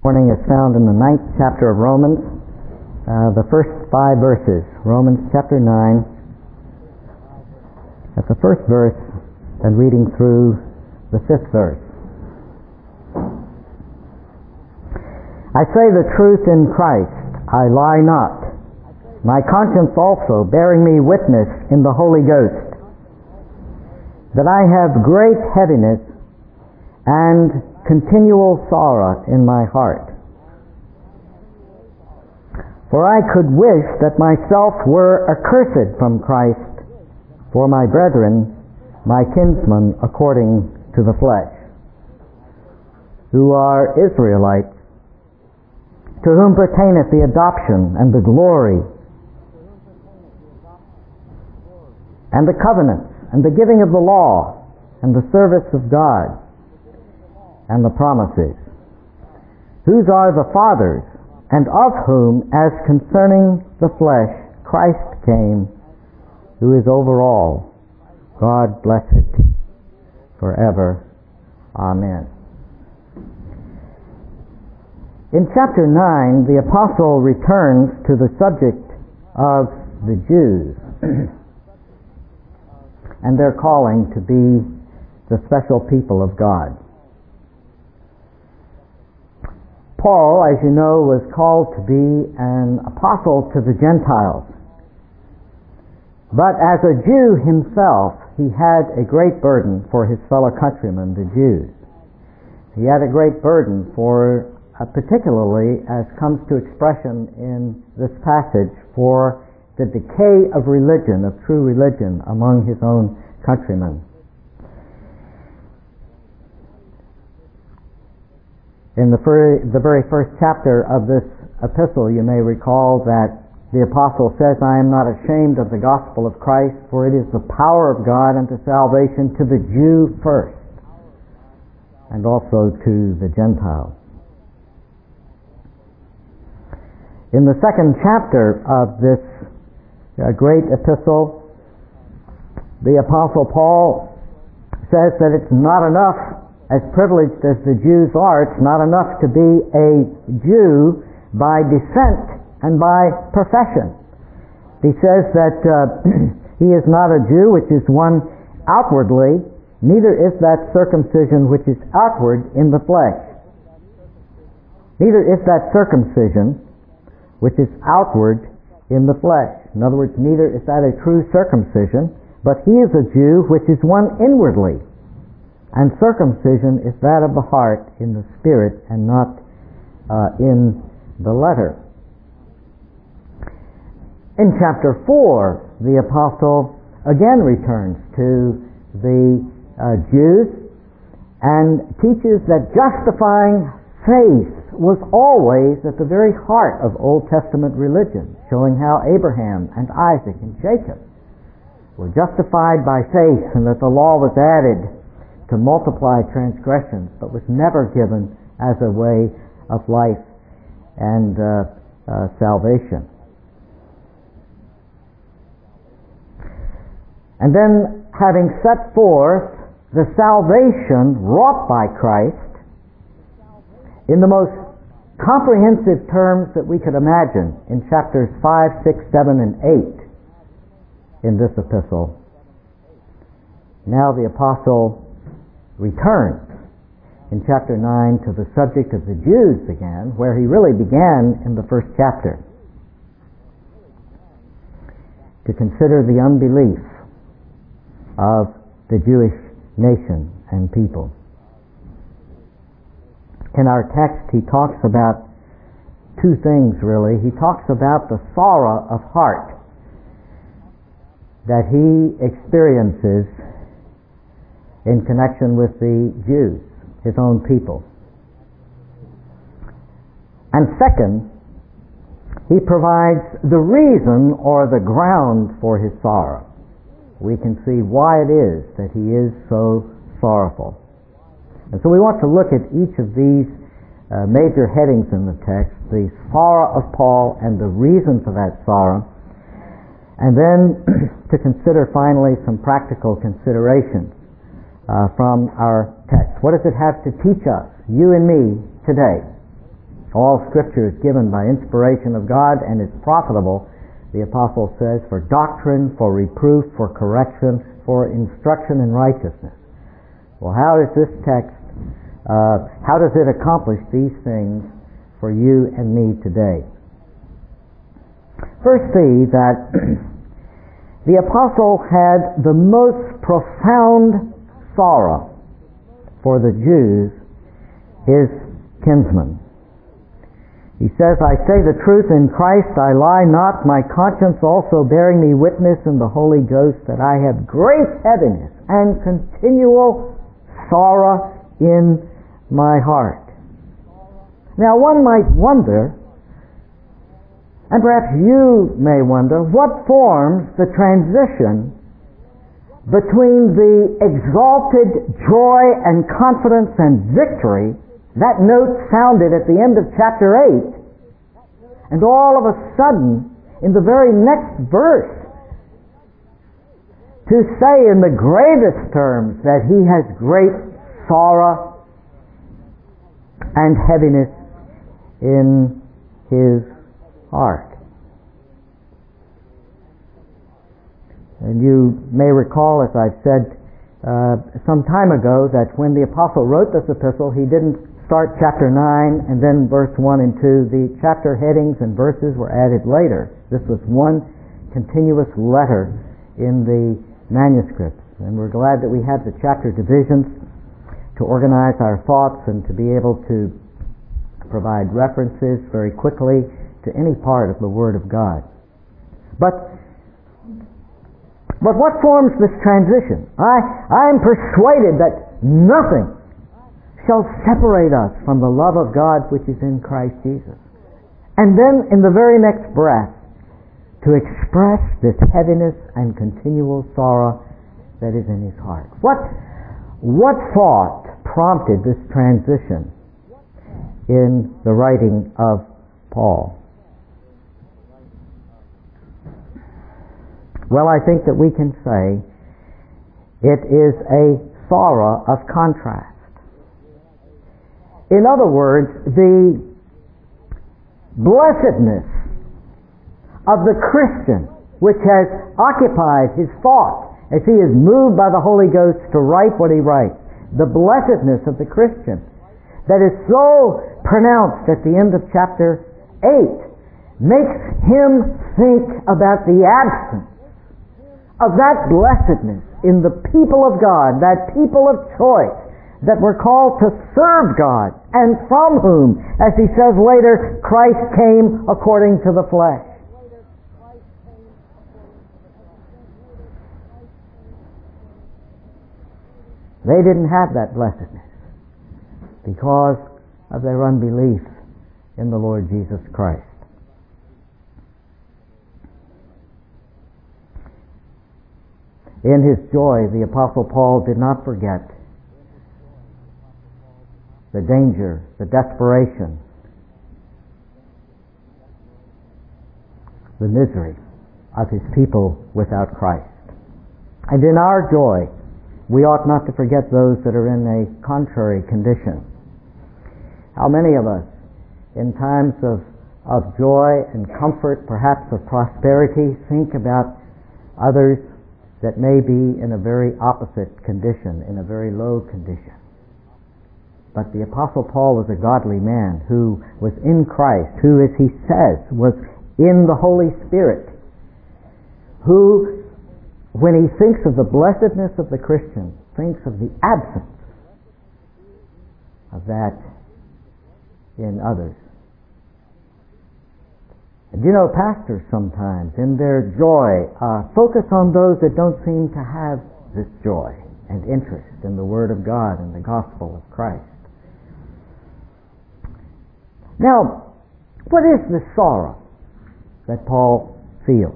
Morning is found in the 9th chapter of Romans, the first 5 verses. Romans chapter 9, at the first verse, and reading through the 5th verse. I say the truth in Christ, I lie not. My conscience also bearing me witness in the Holy Ghost, that I have great heaviness and continual sorrow in my heart. For I could wish that myself were accursed from Christ for my brethren, my kinsmen according to the flesh, who are Israelites, to whom pertaineth the adoption and the glory and the covenants and the giving of the law and the service of God and the promises, whose are the fathers, and of whom, as concerning the flesh, Christ came, who is over all, God blessed forever. Amen. In chapter 9, the apostle returns to the subject of the Jews and their calling to be the special people of God. Paul, as you know, was called to be an apostle to the Gentiles. But as a Jew himself, he had a great burden for his fellow countrymen, the Jews. He had a great burden for, particularly as comes to expression in this passage, for the decay of religion, of true religion, among his own countrymen. In the very first chapter of this epistle, you may recall that the apostle says, I am not ashamed of the gospel of Christ, for it is the power of God unto salvation to the Jew first, and also to the Gentiles. In the second chapter of this great epistle, the apostle Paul says that it's not enough, as privileged as the Jews are, it's not enough to be a Jew by descent and by profession. He says that he is not a Jew which is one outwardly, neither is that circumcision which is outward in the flesh. Neither is that circumcision which is outward in the flesh. In other words, neither is that a true circumcision, but he is a Jew which is one inwardly. And circumcision is that of the heart in the spirit and not in the letter. In chapter 4, the apostle again returns to the Jews and teaches that justifying faith was always at the very heart of Old Testament religion, showing how Abraham and Isaac and Jacob were justified by faith, and that the law was added to multiply transgressions, but was never given as a way of life and salvation. And then, having set forth the salvation wrought by Christ in the most comprehensive terms that we could imagine in chapters 5, 6, 7, and 8 in this epistle, now the apostle returns in chapter 9 to the subject of the Jews again, where he really began in the first chapter, to consider the unbelief of the Jewish nation and people. In our text, he talks about two things really. He talks about the sorrow of heart that he experiences in connection with the Jews, his own people. And second, he provides the reason or the ground for his sorrow. We can see why it is that he is so sorrowful. And so we want to look at each of these major headings in the text, the sorrow of Paul and the reason for that sorrow, and then to consider finally some practical considerations from our text. What does it have to teach us, you and me, today? All Scripture is given by inspiration of God and is profitable, the apostle says, for doctrine, for reproof, for correction, for instruction in righteousness. Well, how does this text, how does it accomplish these things for you and me today? First, see that the apostle had the most profound sorrow for the Jews, his kinsmen. He says, I say the truth in Christ, I lie not, my conscience also bearing me witness in the Holy Ghost that I have great heaviness and continual sorrow in my heart. Now one might wonder, and perhaps you may wonder, what forms the transition between the exalted joy and confidence and victory that note sounded at the end of chapter 8, and all of a sudden, in the very next verse, to say in the gravest terms that he has great sorrow and heaviness in his heart. And you may recall, as I've said some time ago, that when the apostle wrote this epistle, he didn't start chapter 9 and then verse 1 and 2. The chapter headings and verses were added later. This was one continuous letter in the manuscripts. And we're glad that we have the chapter divisions to organize our thoughts and to be able to provide references very quickly to any part of the Word of God. But what forms this transition? I am persuaded that nothing shall separate us from the love of God which is in Christ Jesus. And then in the very next breath, to express this heaviness and continual sorrow that is in his heart. What thought prompted this transition in the writing of Paul? Well, I think that we can say it is a sorrow of contrast. In other words, the blessedness of the Christian, which has occupied his thought as he is moved by the Holy Ghost to write what he writes, the blessedness of the Christian that is so pronounced at the end of chapter 8 makes him think about the absence of that blessedness in the people of God, that people of choice that were called to serve God, and from whom, as he says later, Christ came according to the flesh. They didn't have that blessedness because of their unbelief in the Lord Jesus Christ. In his joy, the Apostle Paul did not forget the danger, the desperation, the misery of his people without Christ. And in our joy, we ought not to forget those that are in a contrary condition. How many of us, in times of joy and comfort, perhaps of prosperity, think about others that may be in a very opposite condition, in a very low condition? But the Apostle Paul was a godly man who was in Christ, who, as he says, was in the Holy Spirit, who, when he thinks of the blessedness of the Christian, thinks of the absence of that in others. And you know, pastors sometimes, in their joy, focus on those that don't seem to have this joy and interest in the Word of God and the gospel of Christ. Now, what is the sorrow that Paul feels?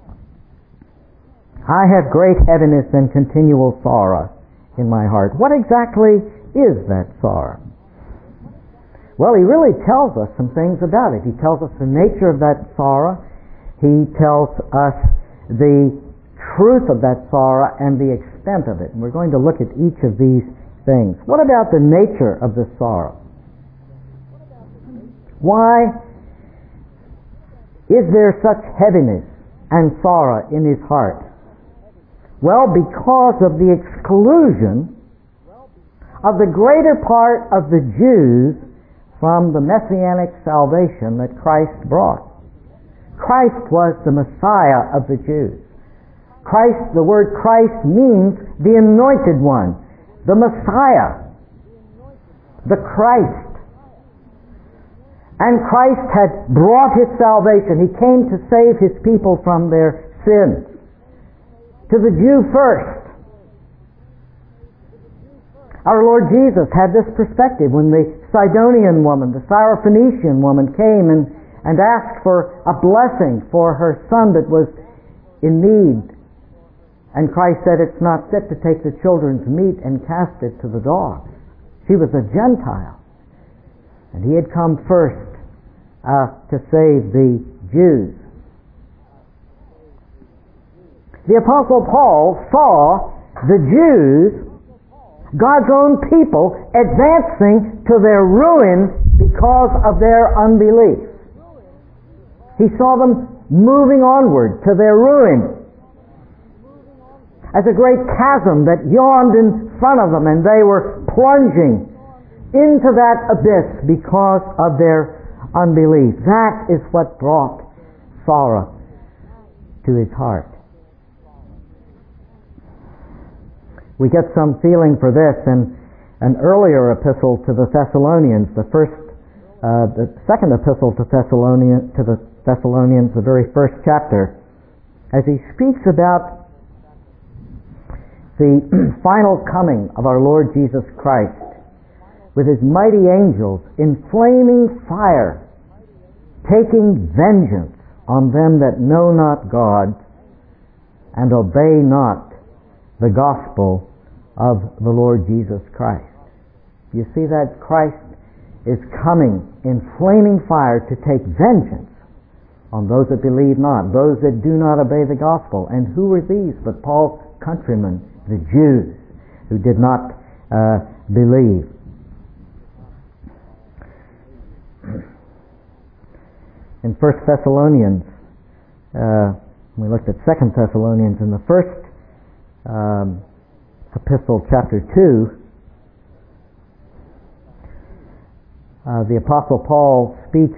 I have great heaviness and continual sorrow in my heart. What exactly is that sorrow? Well, he really tells us some things about it. He tells us the nature of that sorrow. He tells us the truth of that sorrow and the extent of it. And we're going to look at each of these things. What about the nature of the sorrow? Why is there such heaviness and sorrow in his heart? Well, because of the exclusion of the greater part of the Jews from the messianic salvation that Christ brought. Christ was the Messiah of the Jews. Christ, the word Christ means the anointed one, the Messiah, the Christ. And Christ had brought his salvation. He came to save his people from their sins. To the Jew first. Our Lord Jesus had this perspective when the Sidonian woman, the Syrophoenician woman came and asked for a blessing for her son that was in need. And Christ said, "It's not fit to take the children's meat and cast it to the dogs." She was a Gentile. And he had come first to save the Jews. The Apostle Paul saw the Jews, God's own people, advancing to their ruin because of their unbelief. He saw them moving onward to their ruin as a great chasm that yawned in front of them, and they were plunging into that abyss because of their unbelief. That is what brought sorrow to his heart. We get some feeling for this in an earlier epistle to the Thessalonians, the second epistle to the Thessalonians, the very first chapter, as he speaks about the final coming of our Lord Jesus Christ with his mighty angels in flaming fire, taking vengeance on them that know not God and obey not the gospel of the Lord Jesus Christ. You see that Christ is coming in flaming fire to take vengeance on those that believe not, those that do not obey the gospel. And who were these but Paul's countrymen, the Jews, who did not believe? In 1 Thessalonians, we looked at 2 Thessalonians, in the first epistle, chapter 2, the Apostle Paul speaks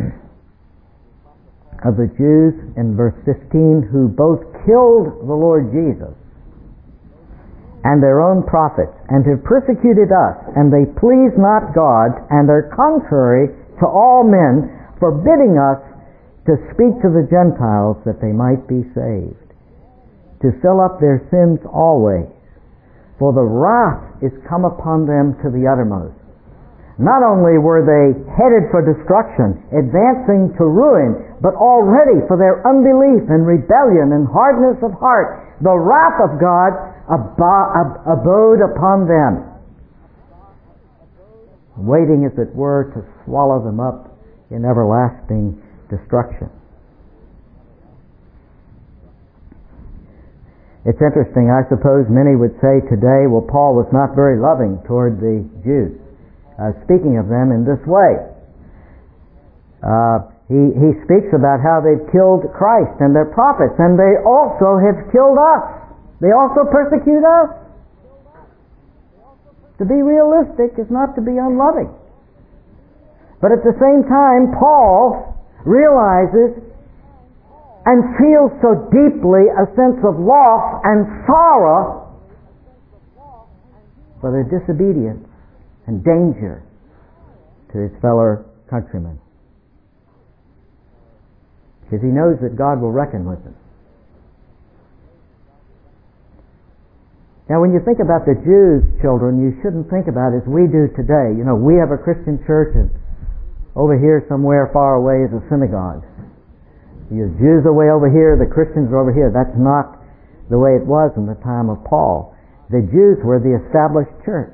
of the Jews in verse 15 who both killed the Lord Jesus and their own prophets, and have persecuted us, and they please not God, and are contrary to all men, forbidding us to speak to the Gentiles that they might be saved, to fill up their sins always. For the wrath is come upon them to the uttermost. Not only were they headed for destruction, advancing to ruin, but already for their unbelief and rebellion and hardness of heart, the wrath of God abode upon them, waiting, as it were, to swallow them up in everlasting destruction. It's interesting, I suppose many would say today, well, Paul was not very loving toward the Jews, speaking of them in this way. He speaks about how they've killed Christ and their prophets, and they also have killed us. They also persecute us. To be realistic is not to be unloving. But at the same time, Paul realizes and feels so deeply a sense of loss and sorrow for their disobedience and danger to his fellow countrymen. Because he knows that God will reckon with them. Now, when you think about the Jews, children, you shouldn't think about it as we do today. You know, we have a Christian church, and over here somewhere far away is a synagogue. The Jews are way over here, the Christians are over here. That's not the way it was in the time of Paul. The Jews were the established church.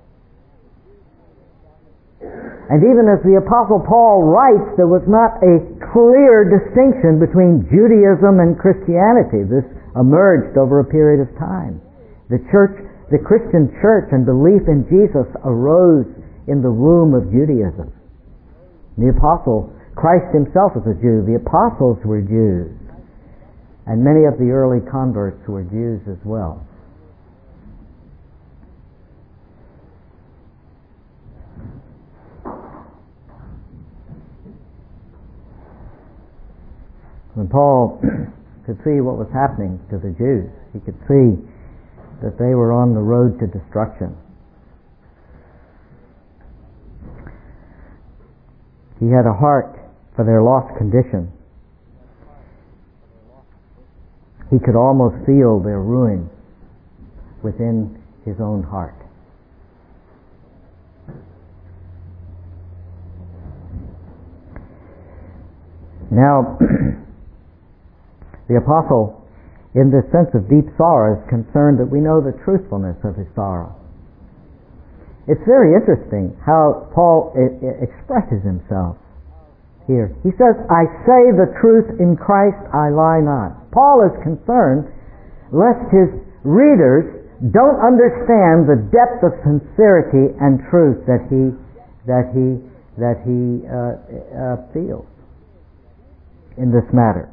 And even as the Apostle Paul writes, there was not a clear distinction between Judaism and Christianity. This emerged over a period of time. The Christian church and belief in Jesus arose in the womb of Judaism. The apostle, Christ himself was a Jew. The apostles were Jews. And many of the early converts were Jews as well. When Paul could see what was happening to the Jews, he could see that they were on the road to destruction. He had a heart for their lost condition. He could almost feel their ruin within his own heart. Now, the apostle, in this sense of deep sorrow, is concerned that we know the truthfulness of his sorrow. It's very interesting how Paul expresses himself here. He says, I say the truth in Christ, I lie not. Paul is concerned lest his readers don't understand the depth of sincerity and truth that he feels in this matter.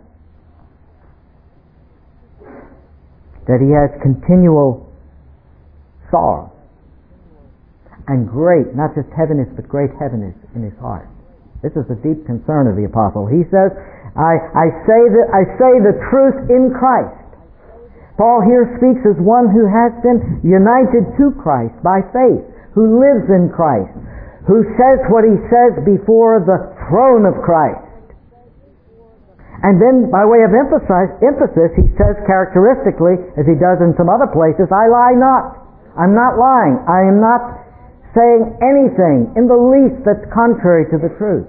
That he has continual sorrow and great, not just heaviness, but great heaviness in his heart. This is the deep concern of the apostle. He says, I say the truth in Christ. Paul here speaks as one who has been united to Christ by faith, who lives in Christ, who says what he says before the throne of Christ. And then, by way of emphasis, he says characteristically, as he does in some other places, I lie not. I'm not lying. I am not saying anything in the least that's contrary to the truth.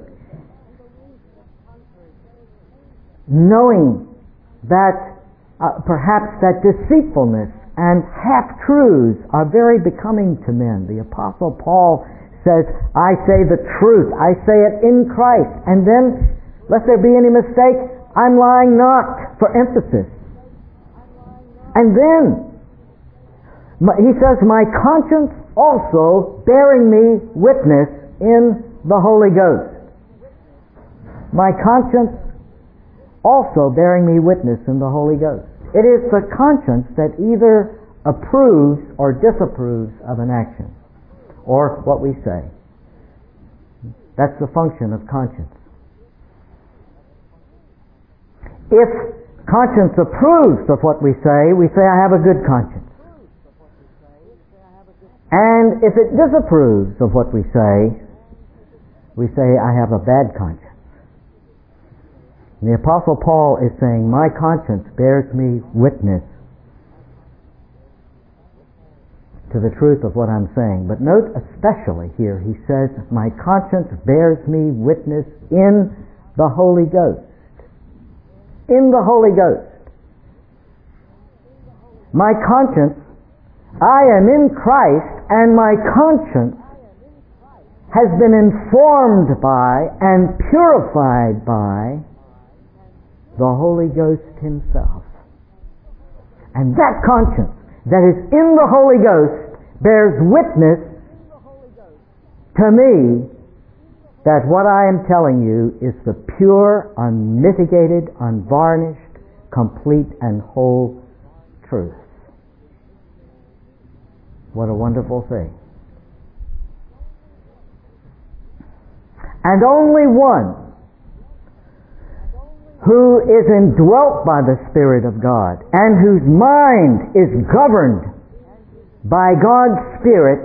Knowing that perhaps that deceitfulness and half-truths are very becoming to men. The Apostle Paul says, I say the truth. I say it in Christ. And then, lest there be any mistake, I'm lying not, for emphasis. And then, he says, my conscience also bearing me witness in the Holy Ghost. My conscience also bearing me witness in the Holy Ghost. It is the conscience that either approves or disapproves of an action, or what we say. That's the function of conscience. If conscience approves of what we say I have a good conscience. And if it disapproves of what we say I have a bad conscience. And the Apostle Paul is saying, my conscience bears me witness to the truth of what I'm saying. But note especially here, he says, my conscience bears me witness in the Holy Ghost. In the Holy Ghost. My conscience, I am in Christ, and my conscience has been informed by and purified by the Holy Ghost himself. And that conscience that is in the Holy Ghost bears witness to me that what I am telling you is the pure, unmitigated, unvarnished, complete, and whole truth. What a wonderful thing. And only one who is indwelt by the Spirit of God and whose mind is governed by God's Spirit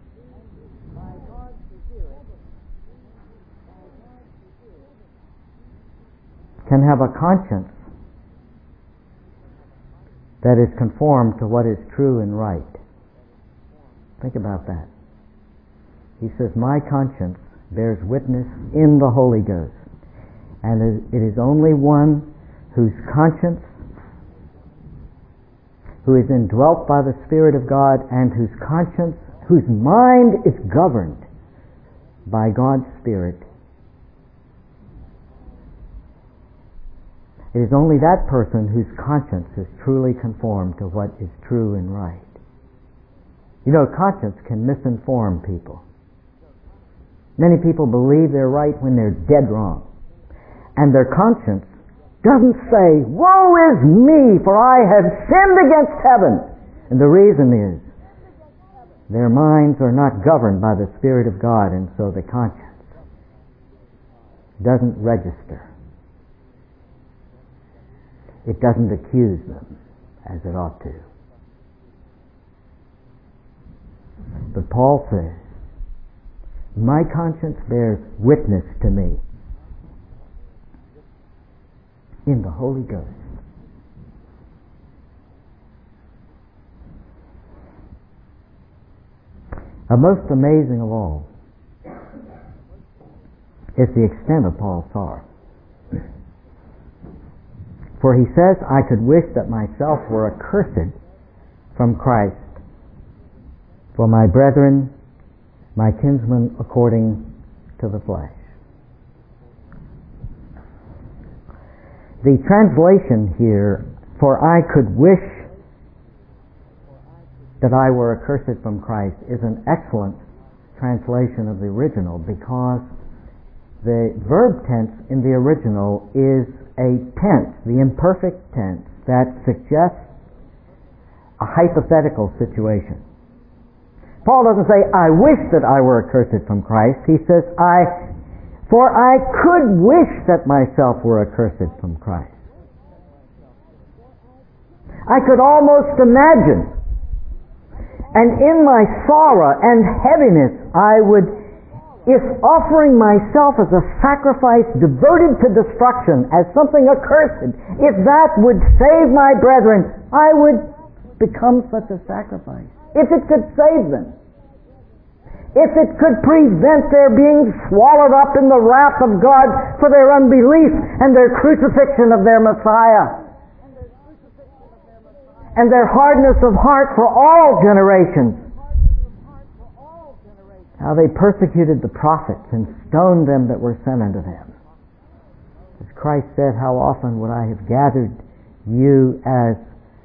can have a conscience that is conformed to what is true and right. Think about that. He says, my conscience bears witness in the Holy Ghost. And it is only one whose conscience, who is indwelt by the Spirit of God, and whose conscience, whose mind is governed by God's Spirit. It is only that person whose conscience is truly conformed to what is true and right. You know, conscience can misinform people. Many people believe they're right when they're dead wrong. And their conscience doesn't say, "Woe is me, for I have sinned against heaven." And the reason is, their minds are not governed by the Spirit of God, and so the conscience doesn't register. It doesn't accuse them as it ought to. But Paul says, my conscience bears witness to me in the Holy Ghost. A most amazing of all is the extent of Paul's sorrow. For he says, I could wish that myself were accursed from Christ for my brethren, my kinsmen according to the flesh. The translation here, for I could wish that I were accursed from Christ, is an excellent translation of the original, because the verb tense in the original is a tense, the imperfect tense, that suggests a hypothetical situation. Paul doesn't say, I wish that I were accursed from Christ. He says, for I could wish that myself were accursed from Christ. I could almost imagine, and in my sorrow and heaviness I would, if offering myself as a sacrifice devoted to destruction, as something accursed, if that would save my brethren, I would become such a sacrifice. If it could save them. If it could prevent their being swallowed up in the wrath of God for their unbelief and their crucifixion of their Messiah, and their hardness of heart for all generations. How they persecuted the prophets and stoned them that were sent unto them. As Christ said, how often would I have gathered you as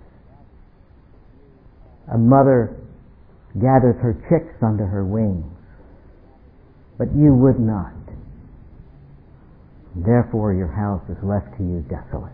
a mother gathers her chicks under her wings, but you would not. Therefore your house is left to you desolate.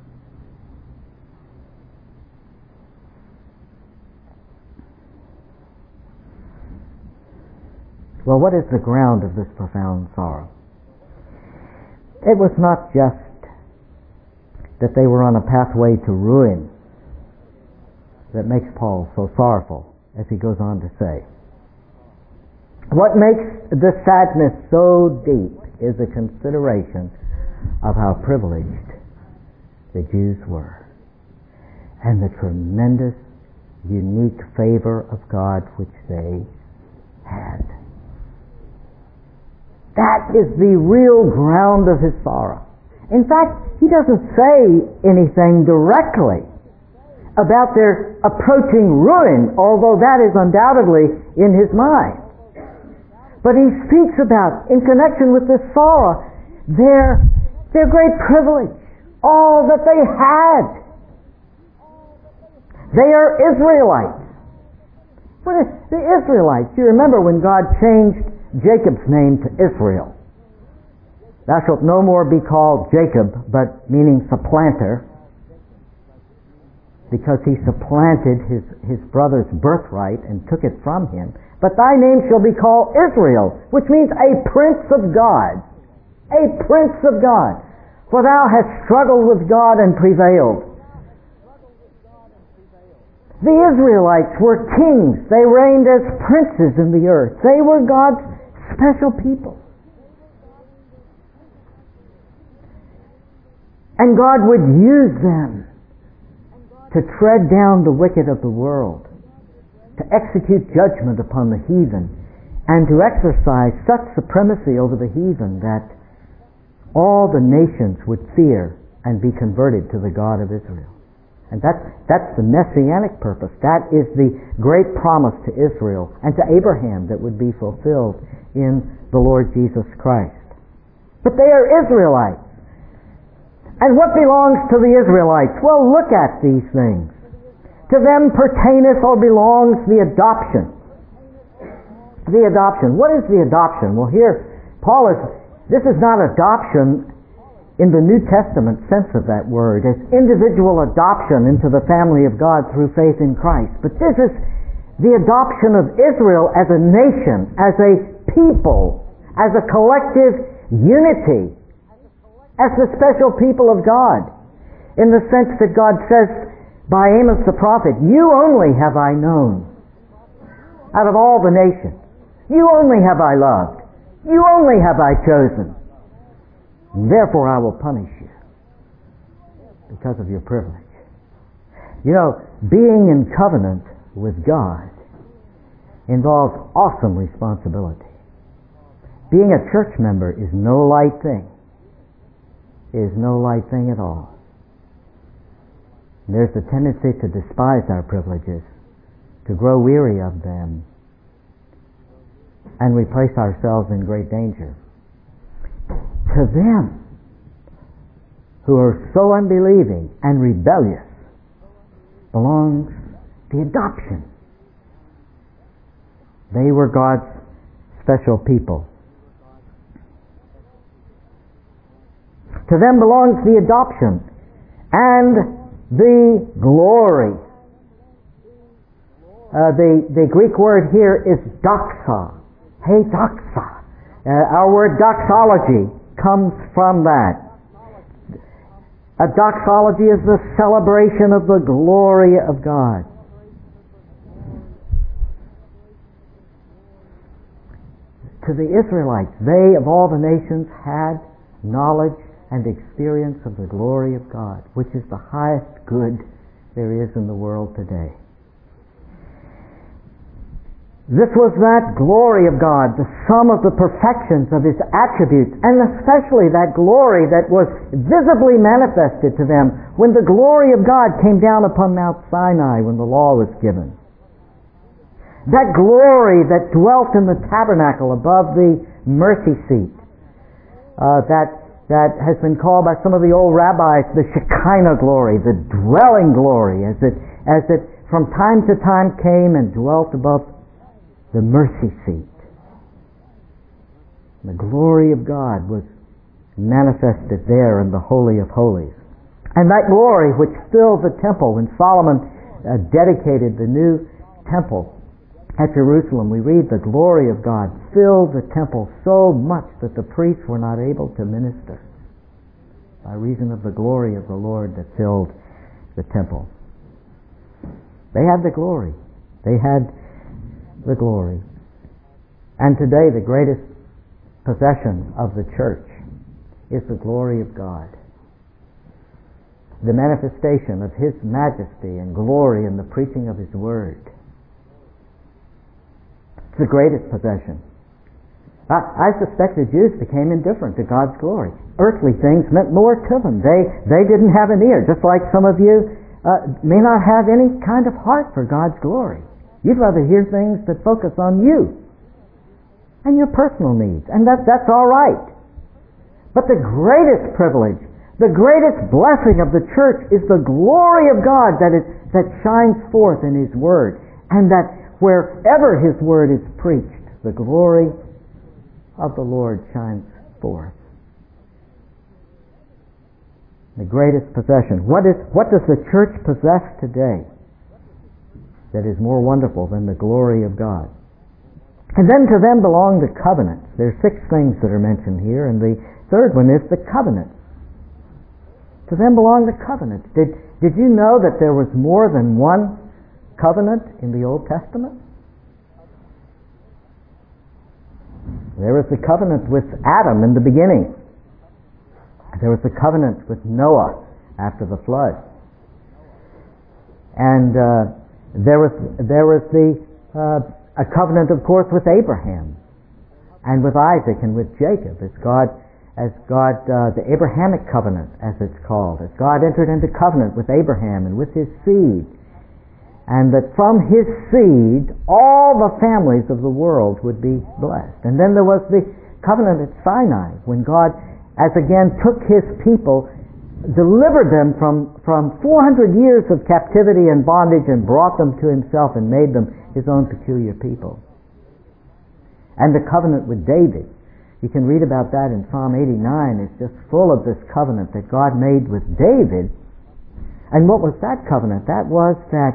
Well, what is the ground of this profound sorrow? It was not just that they were on a pathway to ruin that makes Paul so sorrowful, as he goes on to say. What makes the sadness so deep is a consideration of how privileged the Jews were, and the tremendous, unique favor of God which they had. That is the real ground of his sorrow. In fact, he doesn't say anything directly about their approaching ruin, although that is undoubtedly in his mind. But he speaks about, in connection with this sorrow, their great privilege, all that they had. They are Israelites. What is the Israelites? You remember when God changed Jacob's name to Israel. Thou shalt no more be called Jacob, but meaning supplanter, because he supplanted his brother's birthright and took it from him. But thy name shall be called Israel, which means a prince of God. A prince of God. For thou hast struggled with God and prevailed. The Israelites were kings. They reigned as princes in the earth. They were God's special people. And God would use them to tread down the wicked of the world, to execute judgment upon the heathen, and to exercise such supremacy over the heathen that all the nations would fear and be converted to the God of Israel. And that's the messianic purpose. That is the great promise to Israel and to Abraham that would be fulfilled in the Lord Jesus Christ. But they are Israelites. And what belongs to the Israelites? Well, look at these things. To them pertaineth or belongs the adoption, The adoption. What is the adoption? Well, here, this is not adoption in the New Testament sense of that word, as individual adoption into the family of God through faith in Christ. But this is the adoption of Israel as a nation, as a people, as a collective unity, as the special people of God, in the sense that God says by Amos the prophet, "You only have I known out of all the nations. You only have I loved. You only have I chosen. Therefore I will punish you because of your privilege." You know, being in covenant with God involves awesome responsibility. Being a church member is no light thing. It is no light thing at all. There's a tendency to despise our privileges, to grow weary of them, and we place ourselves in great danger. To them who are so unbelieving and rebellious belongs the adoption. They were God's special people. To them belongs the adoption and the glory. The Greek word here is doxa. Hey, doxa. Our word doxology comes from that. A doxology is the celebration of the glory of God. To the Israelites, they of all the nations had knowledge and experience of the glory of God, which is the highest good there is in the world today. This was that glory of God, the sum of the perfections of His attributes, and especially that glory that was visibly manifested to them when the glory of God came down upon Mount Sinai when the law was given. That glory that dwelt in the tabernacle above the mercy seat, that has been called by some of the old rabbis the Shekinah glory, the dwelling glory, as it from time to time came and dwelt above the mercy seat. The glory of God was manifested there in the Holy of Holies. And that glory which filled the temple when Solomon dedicated the new temple at Jerusalem, we read the glory of God filled the temple so much that the priests were not able to minister by reason of the glory of the Lord that filled the temple. They had the glory. They had the glory. And today the greatest possession of the church is the glory of God. The manifestation of His majesty and glory in the preaching of His Word. It's the greatest possession. I suspect the Jews became indifferent to God's glory. Earthly things meant more to them. They didn't have an ear, just like some of you may not have any kind of heart for God's glory. You'd rather hear things that focus on you and your personal needs, and that's all right. But the greatest privilege, the greatest blessing of the church is the glory of God that shines forth in His Word, and that wherever His Word is preached, the glory of the Lord shines forth. The greatest possession. What does the church possess today that is more wonderful than the glory of God? And then to them belong the covenants. There are 6 things that are mentioned here, and the third one is the covenants. To them belong the covenants. Did you know that there was more than one covenant in the Old Testament? There was the covenant with Adam in the beginning. There was the covenant with Noah after the flood. And there was a covenant, of course, with Abraham and with Isaac and with Jacob, the Abrahamic covenant, as it's called, as God entered into covenant with Abraham and with his seed, and that from his seed all the families of the world would be blessed. And then there was the covenant at Sinai, when God, as again took His people, delivered them from 400 years of captivity and bondage, and brought them to Himself and made them His own peculiar people. And the covenant with David. You can read about that in Psalm 89. It's just full of this covenant that God made with David. And what was that covenant? That was that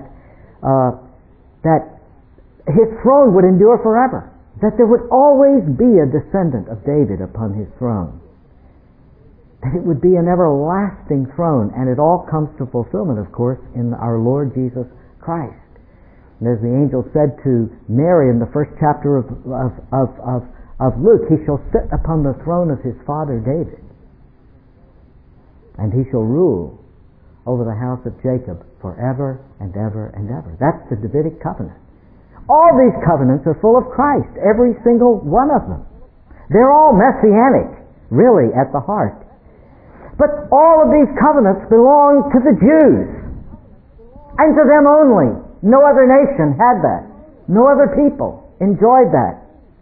his throne would endure forever. That there would always be a descendant of David upon his throne. That it would be an everlasting throne. And it all comes to fulfillment, of course, in our Lord Jesus Christ. And as the angel said to Mary in the first chapter of Luke, he shall sit upon the throne of his father David, and he shall rule over the house of Jacob forever and ever and ever. That's the Davidic covenant. All these covenants are full of Christ, every single one of them. They're all messianic, really, at the heart. But all of these covenants belong to the Jews, and to them only. No other nation had that. No other people enjoyed that.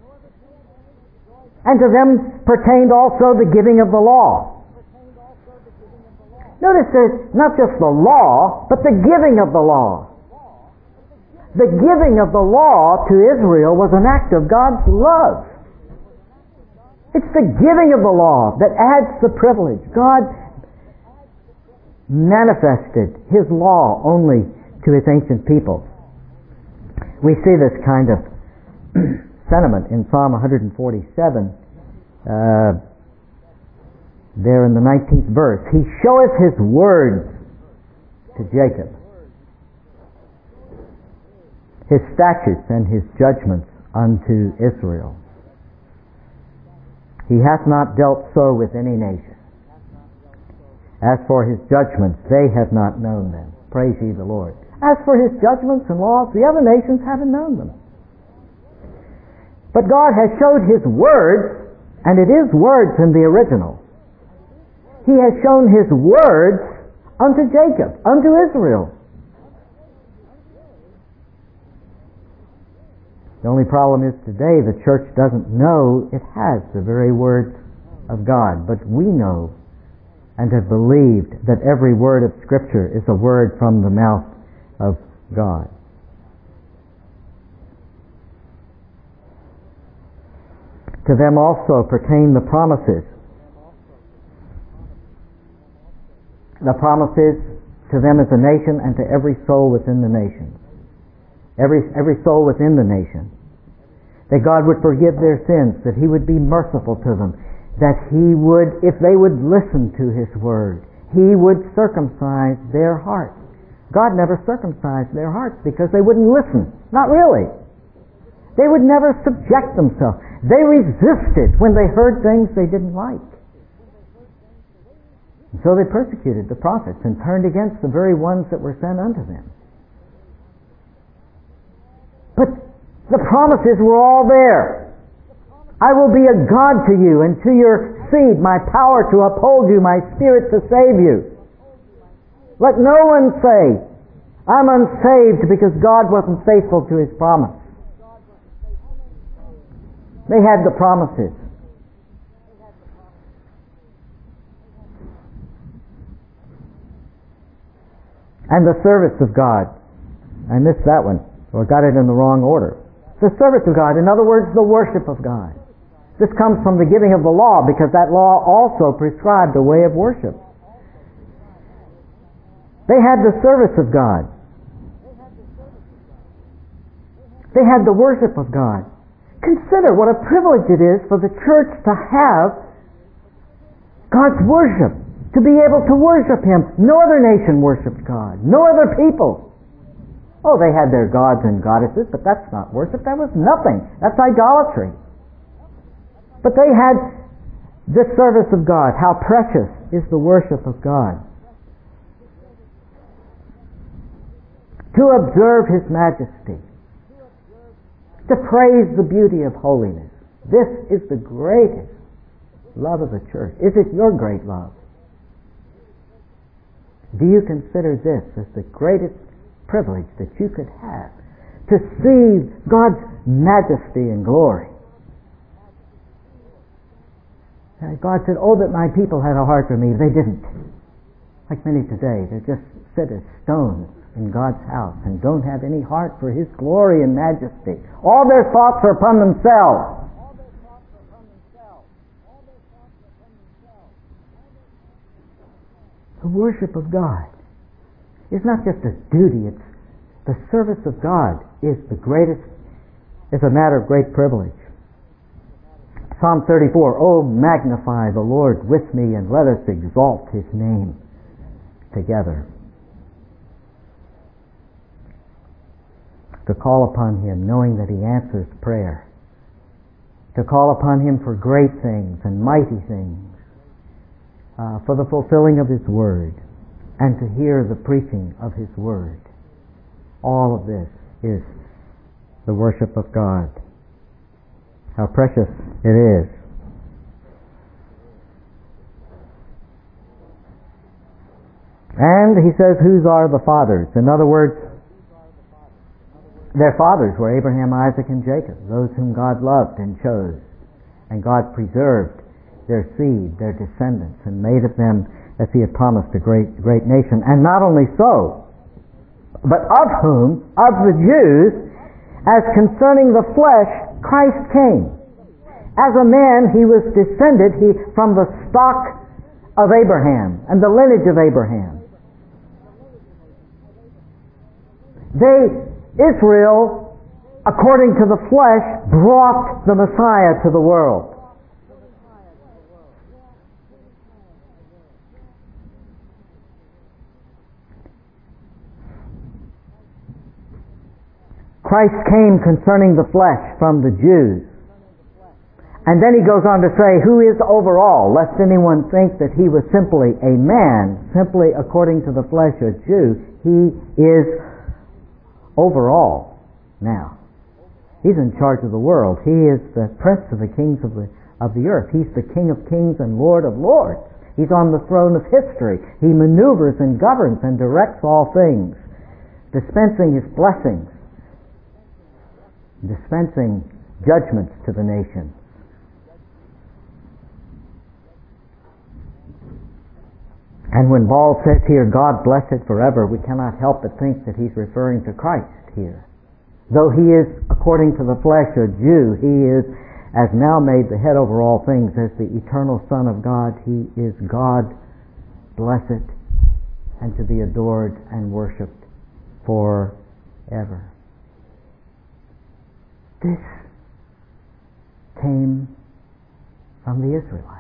And to them pertained also the giving of the law. Notice there's not just the law, but the giving of the law. The giving of the law to Israel was an act of God's love. It's the giving of the law that adds the privilege. God manifested His law only to His ancient people. We see this kind of sentiment in Psalm 147, there in the 19th verse. He showeth His words to Jacob, His statutes and His judgments unto Israel. He hath not dealt so with any nation. As for His judgments, they have not known them. Praise ye the Lord. As for His judgments and laws, the other nations haven't known them. But God has showed His words, and it is words in the original. He has shown His words unto Jacob, unto Israel. The only problem is today the church doesn't know it has the very words of God, but we know and have believed that every word of Scripture is a word from the mouth of God. To them also pertain the promises. The promises to them as a nation and to every soul within the nation. Every soul within the nation. That God would forgive their sins, that He would be merciful to them, that He would, if they would listen to His word, He would circumcise their hearts. God never circumcised their hearts because they wouldn't listen. Not really. They would never subject themselves. They resisted when they heard things they didn't like. And so they persecuted the prophets and turned against the very ones that were sent unto them. But the promises were all there. I will be a God to you and to your seed, my power to uphold you, my spirit to save you. Let no one say, I'm unsaved because God wasn't faithful to His promise. They had the promises. And the service of God. I missed that one, or got it in the wrong order. The service of God, in other words, the worship of God. This comes from the giving of the law, because that law also prescribed a way of worship. They had the service of God. They had the worship of God. Consider what a privilege it is for the church to have God's worship, to be able to worship Him. No other nation worshipped God. No other people. Oh, they had their gods and goddesses, but that's not worship. That was nothing. That's idolatry. But they had the service of God. How precious is the worship of God. To observe His majesty. To praise the beauty of holiness. This is the greatest love of the church. Is it your great love? Do you consider this as the greatest privilege that you could have? To see God's majesty and glory. And God said, oh, that my people had a heart for me. They didn't. Like many today, they just sit as stones in God's house and don't have any heart for His glory and majesty. All their thoughts are upon themselves. The worship of God is not just a duty, it's the service of God is the greatest, it's a matter of great privilege. Psalm 34, "Oh, magnify the Lord with me, and let us exalt His name together." To call upon Him knowing that He answers prayer. To call upon Him for great things and mighty things. For the fulfilling of His Word. And to hear the preaching of His Word. All of this is the worship of God. How precious it is. And he says, whose are the fathers? In other words, their fathers were Abraham, Isaac, and Jacob, those whom God loved and chose. And God preserved their seed, their descendants, and made of them, as He had promised, a great nation. And not only so, but of whom, of the Jews, as concerning the flesh, Christ came. As a man, He was descended from the stock of Abraham and the lineage of Abraham. Israel, according to the flesh, brought the Messiah to the world. Christ came concerning the flesh from the Jews. And then he goes on to say, who is over all, lest anyone think that he was simply a man, simply according to the flesh a Jew. He is over all now. He's in charge of the world. He is the prince of the kings of the earth. He's the King of kings and Lord of lords. He's on the throne of history. He maneuvers and governs and directs all things, dispensing His blessings, dispensing judgments to the nations. And when Paul says here, God bless it forever, we cannot help but think that he's referring to Christ here. Though he is, according to the flesh, a Jew, he is, as now made the head over all things, as the eternal Son of God. He is God, blessed, and to be adored and worshipped forever. This came from the Israelites.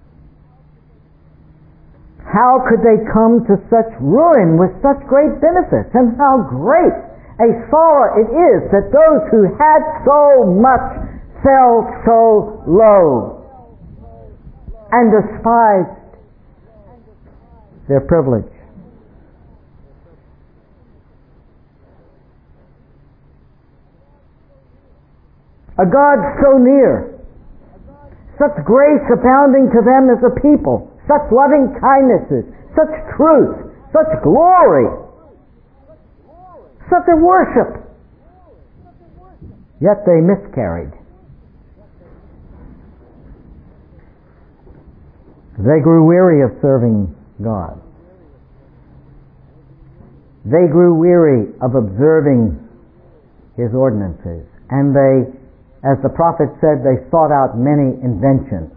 How could they come to such ruin with such great benefits? And how great a sorrow it is that those who had so much fell so low and despised their privilege. A God so near, such grace abounding to them as a people, such loving kindnesses, such truth, such glory, such a worship. Yet they miscarried. They grew weary of serving God. They grew weary of observing His ordinances. And they, as the prophet said, they sought out many inventions.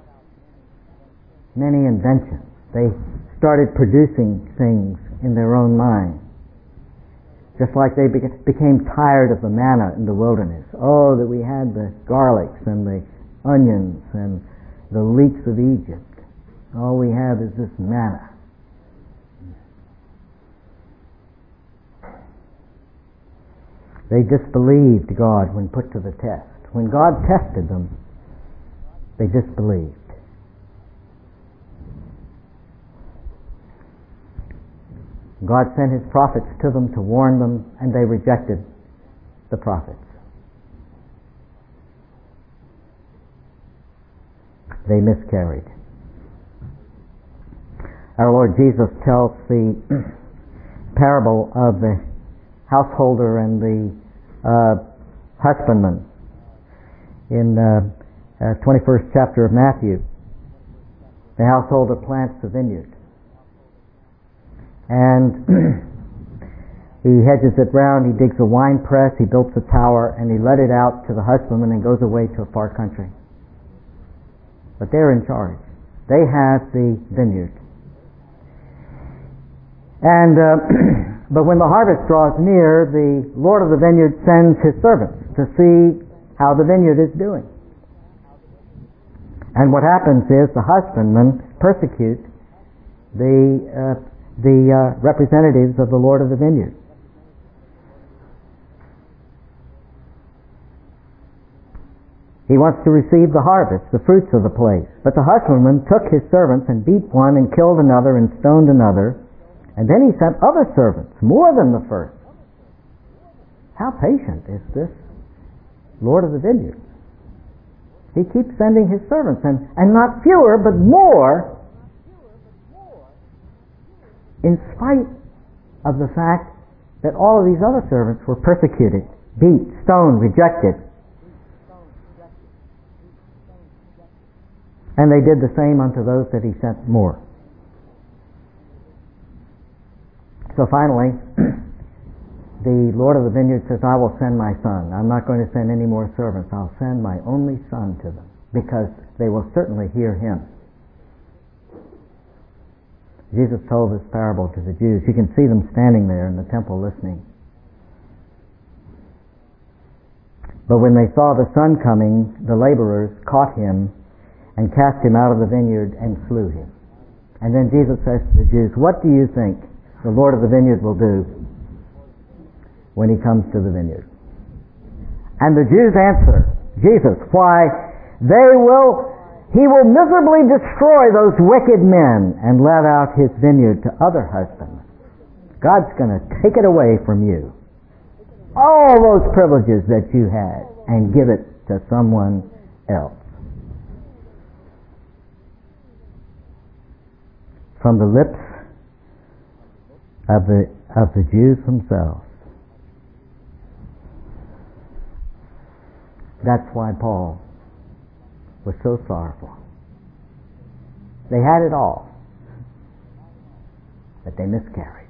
Many inventions. They started producing things in their own mind. Just like they became tired of the manna in the wilderness. Oh, that we had the garlics and the onions and the leeks of Egypt. All we have is this manna. They disbelieved God when put to the test. When God tested them, they disbelieved. God sent His prophets to them to warn them, and they rejected the prophets. They miscarried. Our Lord Jesus tells the parable of the householder and the husbandman in 21st chapter of Matthew. The householder plants the vineyard. And he hedges it round, he digs a wine press, he builds a tower, and he let it out to the husbandman and goes away to a far country. But they're in charge. They have the vineyard. And but when the harvest draws near, the Lord of the vineyard sends his servants to see how the vineyard is doing. And what happens is the husbandmen persecute the representatives of the Lord of the vineyard. He wants to receive the harvest, the fruits of the place. But the husbandman took his servants and beat one and killed another and stoned another. And then he sent other servants, more than the first. How patient is this Lord of the vineyard? He keeps sending his servants, and not fewer, but more, in spite of the fact that all of these other servants were persecuted, beat, stoned, rejected. And they did the same unto those that he sent more. So finally, the Lord of the vineyard says, I will send my son. I'm not going to send any more servants. I'll send my only son to them, because they will certainly hear him. Jesus told this parable to the Jews. You can see them standing there in the temple listening. But when they saw the son coming, the laborers caught him and cast him out of the vineyard and slew him. And then Jesus says to the Jews, what do you think the Lord of the vineyard will do when he comes to the vineyard? And the Jews answer Jesus, why, he will miserably destroy those wicked men and let out his vineyard to other husbandmen. God's going to take it away from you, all those privileges that you had, and give it to someone else. From the lips of the Jews themselves. That's why Paul was so sorrowful. They had it all, but they miscarried.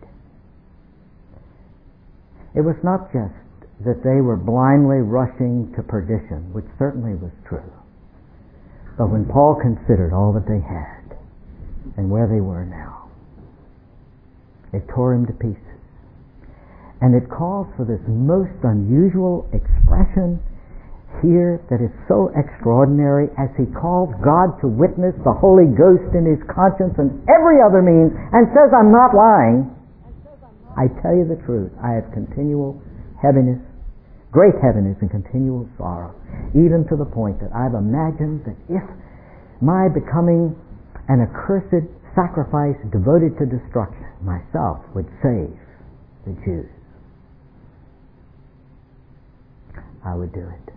It was not just that they were blindly rushing to perdition, which certainly was true, but when Paul considered all that they had and where they were now, it tore him to pieces. And it calls for this most unusual expression here that is so extraordinary, as he calls God to witness, the Holy Ghost in his conscience and every other means, and says, I'm not lying. I tell you the truth. I have continual heaviness, great heaviness and continual sorrow, even to the point that I've imagined that if my becoming an accursed sacrifice devoted to destruction myself would save the Jews, I would do it.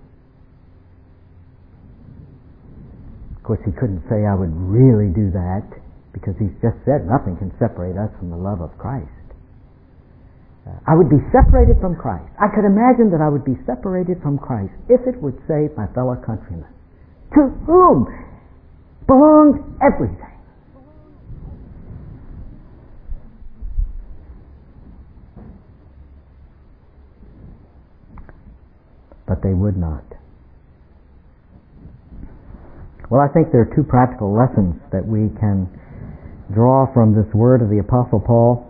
Of course, he couldn't say I would really do that, because he's just said nothing can separate us from the love of Christ. I would be separated from Christ. I could imagine that I would be separated from Christ if it would save my fellow countrymen, to whom belonged everything. But they would not. Well, I think there are two practical lessons that we can draw from this word of the Apostle Paul.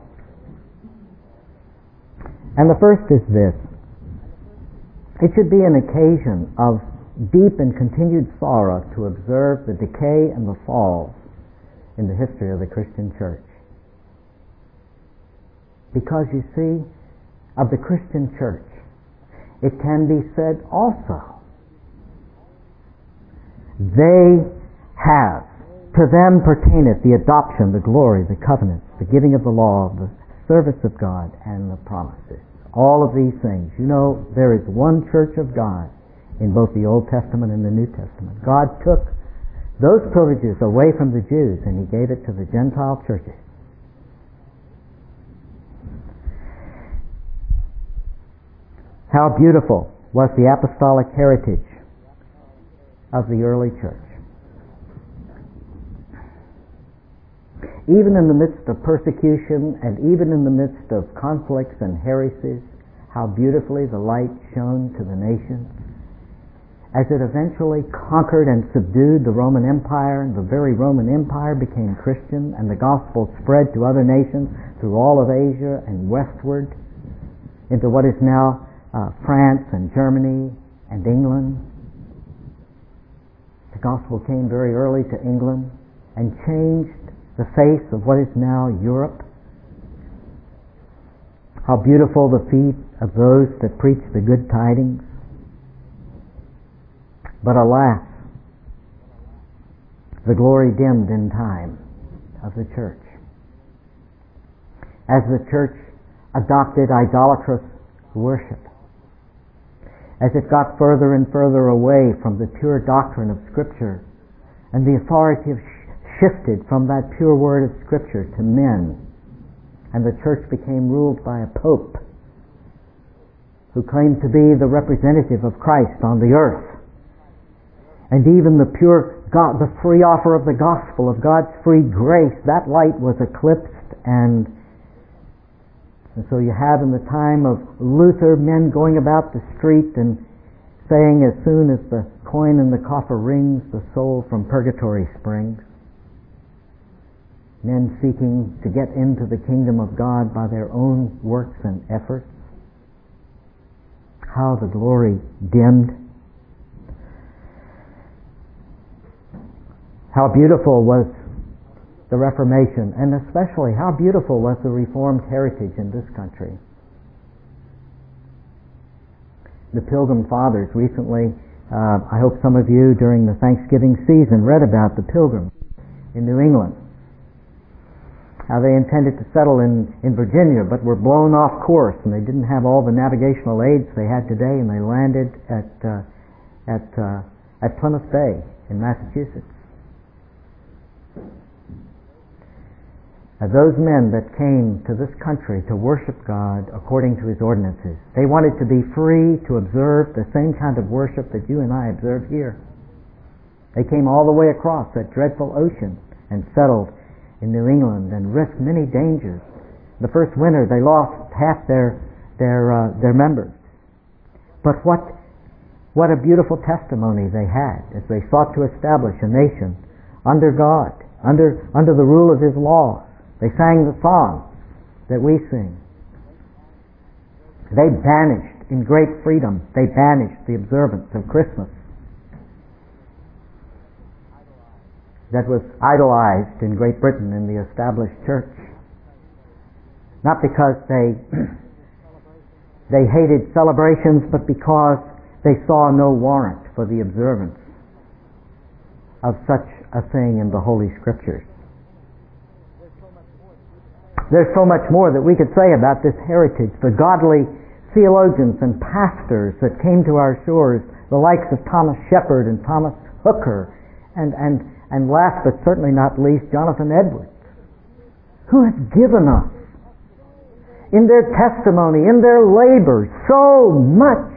And the first is this: it should be an occasion of deep and continued sorrow to observe the decay and the falls in the history of the Christian church. Because you see, of the Christian church, it can be said also, they have, to them pertaineth the adoption, the glory, the covenants, the giving of the law, the service of God, and the promises. All of these things. You know, there is one church of God in both the Old Testament and the New Testament. God took those privileges away from the Jews and he gave it to the Gentile churches. How beautiful was the apostolic heritage of the early church. Even in the midst of persecution and even in the midst of conflicts and heresies, how beautifully the light shone to the nations. as it eventually conquered and subdued the Roman Empire, and the very Roman Empire became Christian, and the gospel spread to other nations through all of Asia and westward into what is now France and Germany and England. The gospel came very early to England and changed the face of what is now Europe. How beautiful the feet of those that preach the good tidings. But alas, the glory dimmed in time of the church. As the church adopted idolatrous worship, as it got further and further away from the pure doctrine of Scripture, and the authority shifted from that pure word of Scripture to men, and the church became ruled by a pope who claimed to be the representative of Christ on the earth. And even the pure God, the free offer of the gospel of God's free grace, that light was eclipsed, and so you have in the time of Luther men going about the street and saying, as soon as the coin in the coffer rings, the soul from purgatory springs. Men seeking to get into the kingdom of God by their own works and efforts. How the glory dimmed. How beautiful was the Reformation, and especially how beautiful was the Reformed heritage in this country. The Pilgrim Fathers recently, I hope some of you during the Thanksgiving season read about the Pilgrims in New England. How they intended to settle in Virginia, but were blown off course, and they didn't have all the navigational aids they had today, and they landed at Plymouth Bay in Massachusetts. Those men that came to this country to worship God according to His ordinances, they wanted to be free to observe the same kind of worship that you and I observe here. They came all the way across that dreadful ocean and settled in New England and risked many dangers. The first winter they lost half their members. But what a beautiful testimony they had as they sought to establish a nation under God, under the rule of His laws. They sang the songs that we sing. They banished, in great freedom, they banished the observance of Christmas that was idolized in Great Britain in the established church. Not because they hated celebrations, but because they saw no warrant for the observance of such a thing in the Holy Scriptures. There's so much more that we could say about this heritage. The godly theologians and pastors that came to our shores, the likes of Thomas Shepard and Thomas Hooker, and last but certainly not least, Jonathan Edwards, who has given us, in their testimony, in their labor, so much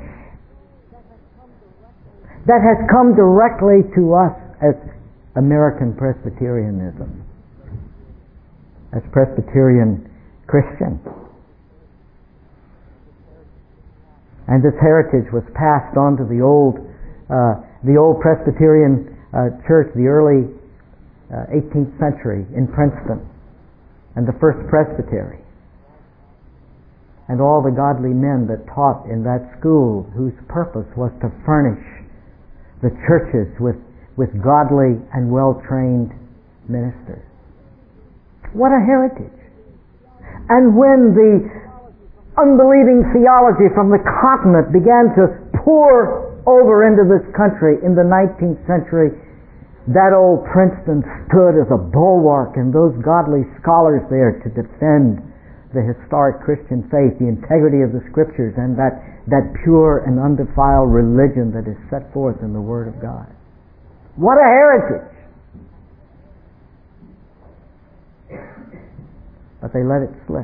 that has come directly to us as American Presbyterianism, as Presbyterian Christians. And this heritage was passed on to the old Presbyterian church, the early 18th century in Princeton, and the first presbytery, and all the godly men that taught in that school, whose purpose was to furnish the churches with godly and well-trained ministers. What a heritage! And when the unbelieving theology from the continent began to pour over into this country in the 19th century, that old Princeton stood as a bulwark, and those godly scholars there to defend the historic Christian faith, the integrity of the Scriptures, and that pure and undefiled religion that is set forth in the Word of God. What a heritage! But they let it slip.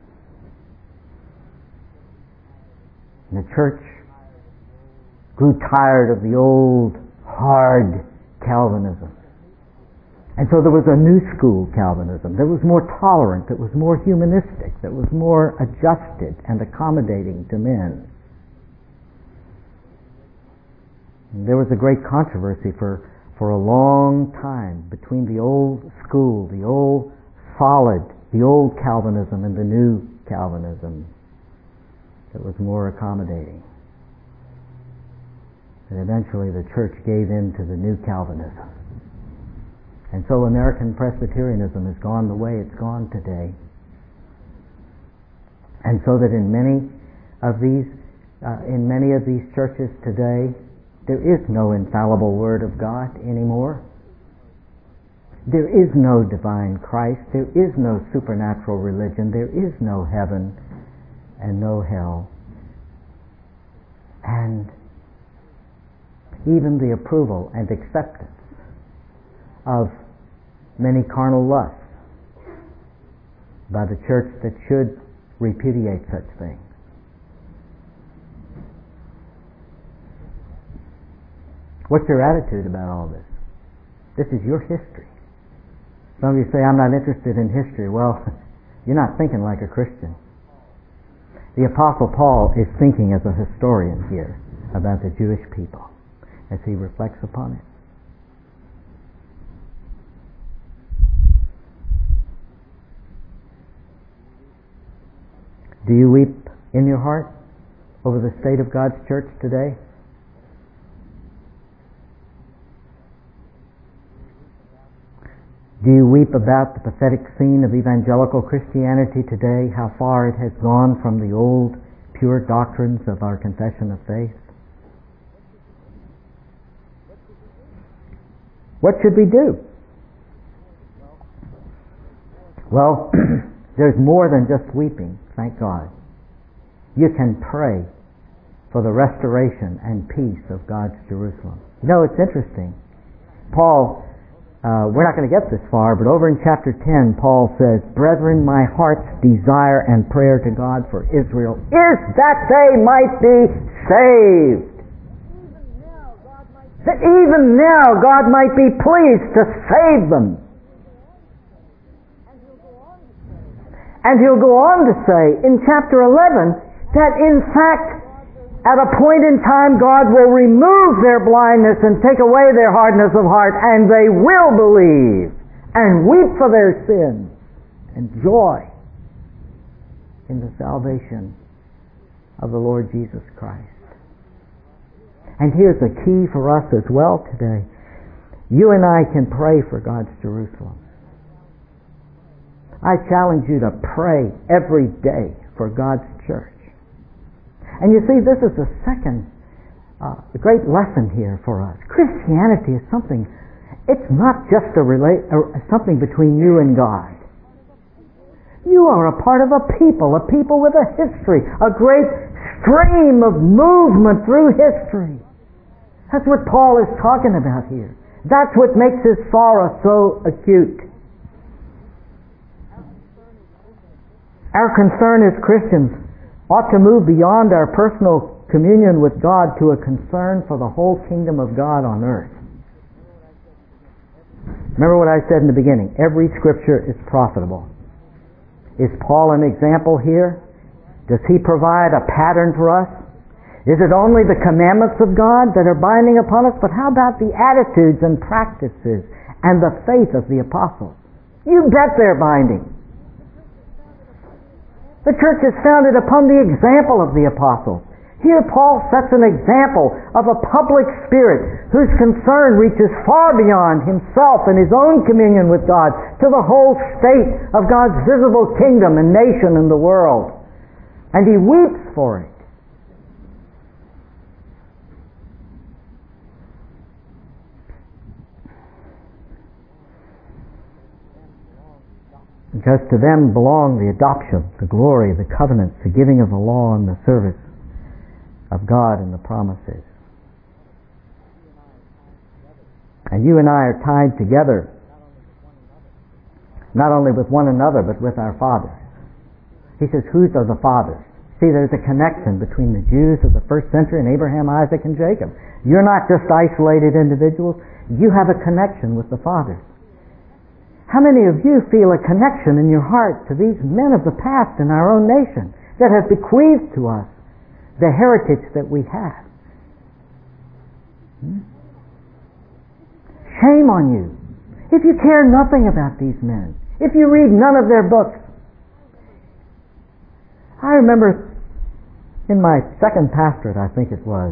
And the church grew tired of the old, hard Calvinism. And so there was a new school Calvinism that was more tolerant, that was more humanistic, that was more adjusted and accommodating to men. There was a great controversy for a long time between the old school, the old solid, the old Calvinism and the new Calvinism that was more accommodating. And eventually the church gave in to the new Calvinism. And so American Presbyterianism has gone the way it's gone today. And so that in many of these churches today, there is no infallible Word of God anymore. There is no divine Christ. There is no supernatural religion. There is no heaven and no hell. And even the approval and acceptance of many carnal lusts by the church that should repudiate such things. What's your attitude about all this? This is your history. Some of you say, I'm not interested in history. Well, you're not thinking like a Christian. The Apostle Paul is thinking as a historian here about the Jewish people as he reflects upon it. Do you weep in your heart over the state of God's church today? Do you weep about the pathetic scene of evangelical Christianity today, how far it has gone from the old pure doctrines of our confession of faith? What should we do? Well, there's more than just weeping, thank God. You can pray for the restoration and peace of God's Jerusalem. You know, it's interesting. Paul, we're not going to get this far, but over in chapter 10, Paul says, "Brethren, my heart's desire and prayer to God for Israel is that they might be saved." That even now God might be pleased to save them. And he'll go on to say in chapter 11 that in fact at a point in time God will remove their blindness and take away their hardness of heart, and they will believe and weep for their sins and joy in the salvation of the Lord Jesus Christ. And here's a key for us as well today. You and I can pray for God's Jerusalem. I challenge you to pray every day for God's church. And you see, this is the second great lesson here for us. Christianity is something, it's not just something between you and God. You are a part of a people with a history, a great stream of movement through history. That's what Paul is talking about here. That's what makes his sorrow so acute. Our concern as Christians ought to move beyond our personal communion with God to a concern for the whole kingdom of God on earth. Remember what I said in the beginning. Every scripture is profitable. Is Paul an example here? Does he provide a pattern for us? Is it only the commandments of God that are binding upon us? But how about the attitudes and practices and the faith of the apostles? You bet they're binding. The church is founded upon the example of the apostles. Here Paul sets an example of a public spirit whose concern reaches far beyond himself and his own communion with God to the whole state of God's visible kingdom and nation in the world. And he weeps for it. Because to them belong the adoption, the glory, the covenants, the giving of the law, and the service of God and the promises. And you and I are tied together, not only with one another, but with our fathers. He says, whose are the fathers? See, there's a connection between the Jews of the first century and Abraham, Isaac, and Jacob. You're not just isolated individuals. You have a connection with the fathers. How many of you feel a connection in your heart to these men of the past in our own nation that have bequeathed to us the heritage that we have? Shame on you if you care nothing about these men, if you read none of their books. I remember in my second pastorate, I think it was,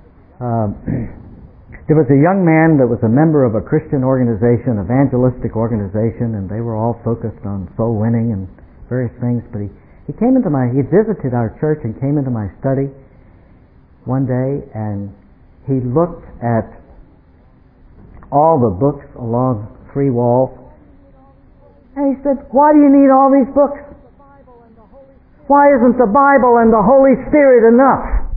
there was a young man that was a member of a Christian organization, evangelistic organization, and they were all focused on soul winning and various things. But he visited our church and came into my study one day, and he looked at all the books along 3 walls, and he said, "Why do you need all these books? Why isn't the Bible and the Holy Spirit enough?"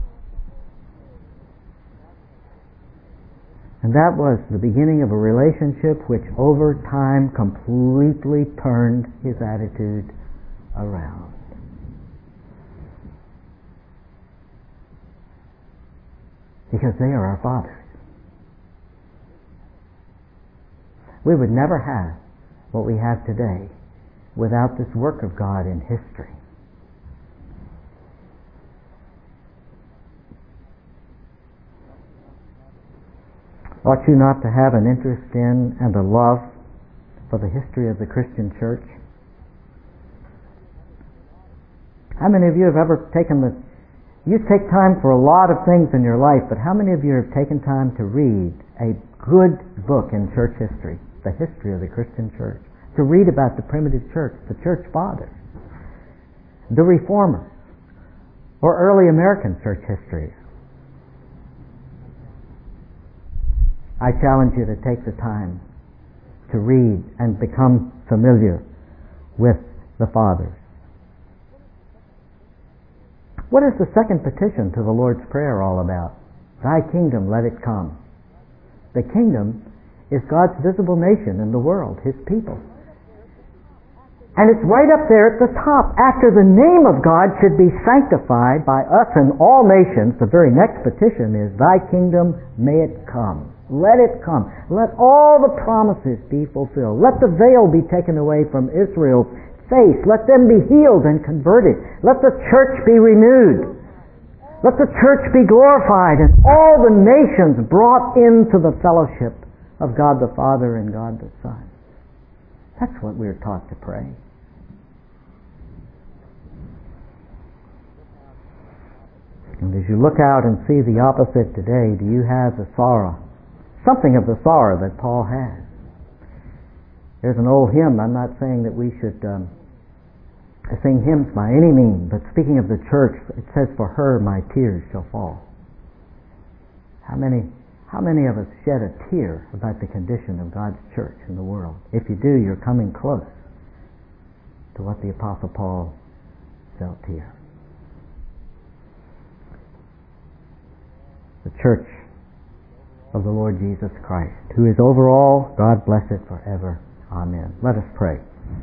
And that was the beginning of a relationship which over time completely turned his attitude around. Because they are our fathers. We would never have what we have today without this work of God in history. Ought you not to have an interest in and a love for the history of the Christian church? How many of you have ever you take time for a lot of things in your life, but how many of you have taken time to read a good book in church history, the history of the Christian church, to read about the primitive church, the church fathers, the reformers, or early American church histories? I challenge you to take the time to read and become familiar with the fathers. What is the second petition to the Lord's Prayer all about? Thy kingdom, let it come. The kingdom is God's visible nation in the world, His people. And it's right up there at the top. After the name of God should be sanctified by us and all nations, the very next petition is, Thy kingdom, may it come. Let it come. Let all the promises be fulfilled. Let the veil be taken away from Israel's face. Let them be healed and converted. Let the church be renewed. Let the church be glorified and all the nations brought into the fellowship of God the Father and God the Son. That's what we're taught to pray. And as you look out and see the opposite today, do you have the sorrow? Something of the sorrow that Paul has. There's an old hymn. I'm not saying that we should sing hymns by any means, but speaking of the church, it says, "For her my tears shall fall." How many of us shed a tear about the condition of God's church in the world? If you do, you're coming close to what the Apostle Paul felt here. The church of the Lord Jesus Christ, who is over all, God bless it forever. Amen. Let us pray.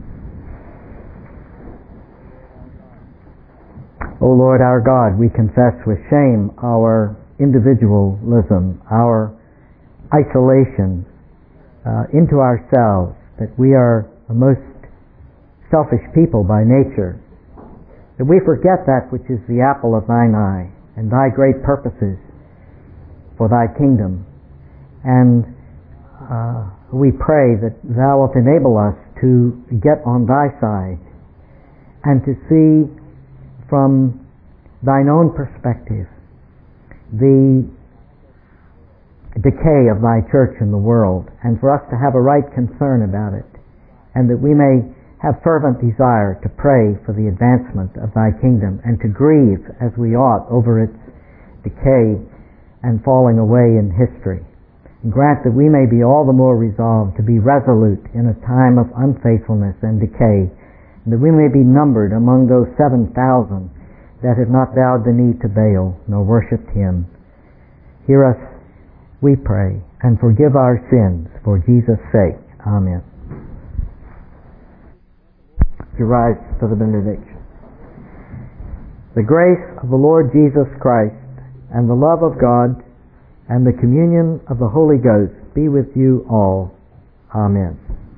O Lord our God, we confess with shame our individualism, our isolation into ourselves, that we are a most selfish people by nature, that we forget that which is the apple of thine eye and thy great purposes for thy kingdom. And we pray that thou wilt enable us to get on thy side and to see from thine own perspective the decay of thy church in the world, and for us to have a right concern about it, and that we may have fervent desire to pray for the advancement of thy kingdom and to grieve as we ought over its decay and falling away in history. And grant that we may be all the more resolved to be resolute in a time of unfaithfulness and decay, and that we may be numbered among those 7,000 that have not bowed the knee to Baal nor worshipped him. Hear us, we pray, and forgive our sins for Jesus' sake. Amen. You rise for the benediction. The grace of the Lord Jesus Christ and the love of God and the communion of the Holy Ghost be with you all. Amen.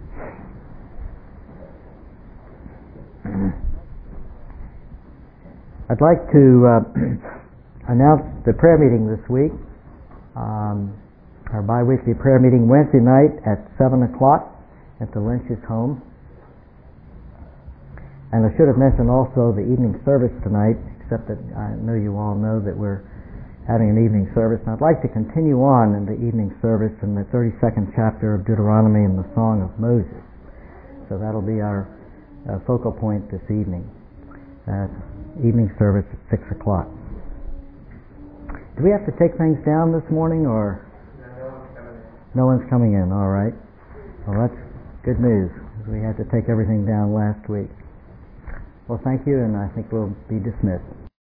I'd like to announce the prayer meeting this week. our bi-weekly prayer meeting Wednesday night at 7 o'clock at the Lynch's home. And I should have mentioned also the evening service tonight, except that I know you all know that we're having an evening service. And I'd like to continue on in the evening service in the 32nd chapter of Deuteronomy and the Song of Moses. So that'll be our focal point this evening. Evening service at 6 o'clock. Do we have to take things down this morning, or? No one's coming in. All right. Well, that's good news. We had to take everything down last week. Well, thank you, and I think we'll be dismissed.